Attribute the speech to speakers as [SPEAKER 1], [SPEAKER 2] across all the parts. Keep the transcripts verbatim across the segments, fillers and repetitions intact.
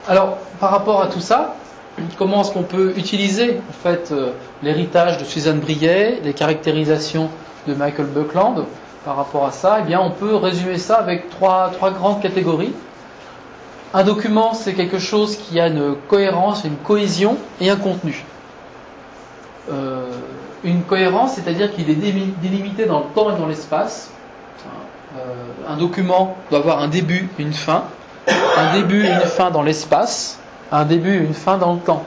[SPEAKER 1] Alors, par rapport à tout ça, comment est-ce qu'on peut utiliser en fait euh, l'héritage de Suzanne Briet, les caractérisations de Michael Buckland par rapport à ça? Eh bien, on peut résumer ça avec trois, trois grandes catégories. Un document, c'est quelque chose qui a une cohérence, une cohésion et un contenu. Euh, une cohérence, c'est-à-dire qu'il est délimité dans le temps et dans l'espace. Euh, un document doit avoir un début et une fin. Un début et une fin dans l'espace, un début et une fin dans le temps.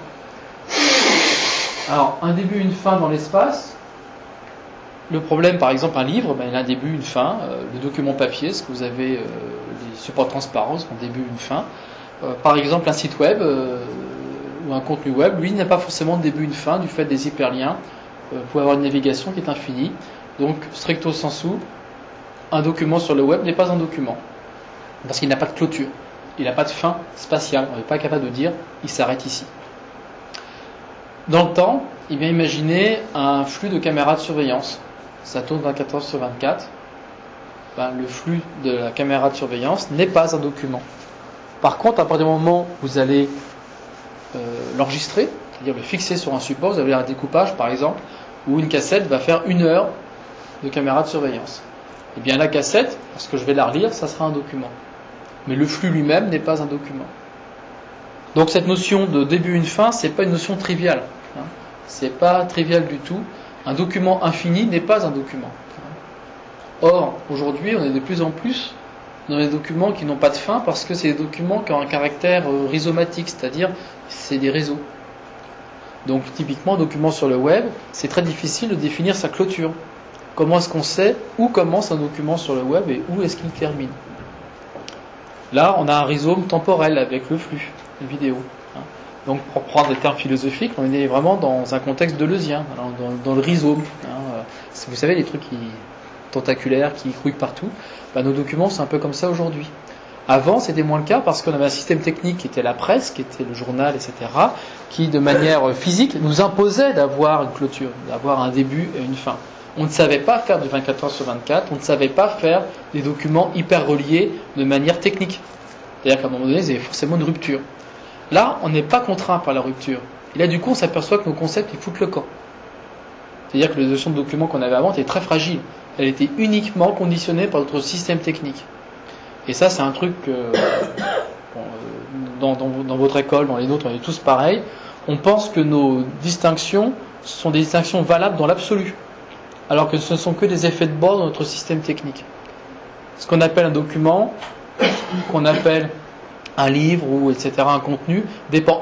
[SPEAKER 1] Alors, un début et une fin dans l'espace, le problème, par exemple, un livre, ben, il a un début, une fin. Euh, le document papier, ce que vous avez, euh, les supports transparents, un début, une fin. Euh, par exemple, un site web euh, ou un contenu web, lui, n'a pas forcément de début, une fin, du fait des hyperliens. Euh, vous pouvez avoir une navigation qui est infinie. Donc, stricto sensu, un document sur le web n'est pas un document, parce qu'il n'a pas de clôture. Il n'a pas de fin spatiale. On n'est pas capable de dire il s'arrête ici. Dans le temps, il bien imaginer un flux de caméras de surveillance. Ça tourne vingt-quatre heures sur vingt-quatre. Ben, le flux de la caméra de surveillance n'est pas un document. Par contre, à partir du moment où vous allez euh, l'enregistrer, c'est-à-dire le fixer sur un support, vous avez un découpage par exemple, où une cassette va faire une heure de caméra de surveillance. Et bien la cassette, parce que je vais la relire, ça sera un document. Mais le flux lui-même n'est pas un document. Donc cette notion de début une fin, c'est pas une notion triviale. Hein. C'est pas trivial du tout. Un document infini n'est pas un document. Or, aujourd'hui, on est de plus en plus dans les documents qui n'ont pas de fin, parce que c'est des documents qui ont un caractère euh, rhizomatique, c'est-à-dire c'est des réseaux. Donc typiquement, un document sur le web, c'est très difficile de définir sa clôture. Comment est-ce qu'on sait où commence un document sur le web et où est-ce qu'il termine? Là, on a un rhizome temporel avec le flux, une vidéo. Donc, pour prendre des termes philosophiques, on est vraiment dans un contexte deleuzien, dans, dans le rhizome. Vous savez, les trucs qui, tentaculaires qui grouillent partout. Ben, nos documents, c'est un peu comme ça aujourd'hui. Avant, c'était moins le cas parce qu'on avait un système technique qui était la presse, qui était le journal, et cetera, qui, de manière physique, nous imposait d'avoir une clôture, d'avoir un début et une fin. On ne savait pas faire du vingt-quatre heures sur vingt-quatre, on ne savait pas faire des documents hyper reliés de manière technique. C'est-à-dire qu'à un moment donné, il y avait forcément une rupture. Là, on n'est pas contraint par la rupture. Et là, du coup, on s'aperçoit que nos concepts, ils foutent le camp. C'est-à-dire que la notion de document qu'on avait avant était très fragile. Elle était uniquement conditionnée par notre système technique. Et ça, c'est un truc que, bon, dans, dans, dans votre école, dans les nôtres, on est tous pareils. On pense que nos distinctions sont des distinctions valables dans l'absolu, alors que ce ne sont que des effets de bord dans notre système technique. Ce qu'on appelle un document, qu'on appelle un livre ou et cetera, un contenu, dépend